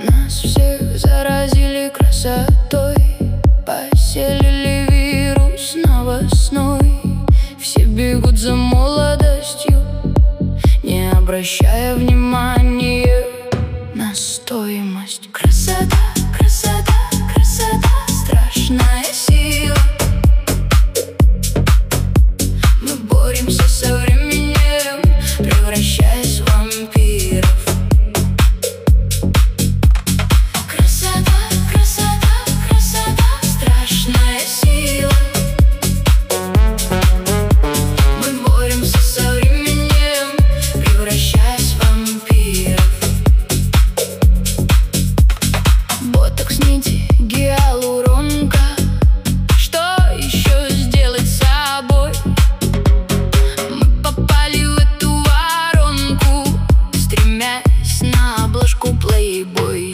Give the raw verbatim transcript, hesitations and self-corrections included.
Нас всех заразили красотой, поселили вирус новостной. Все бегут за молодостью, не обращая внимания на стоимость. Красота, красота, красота страшная.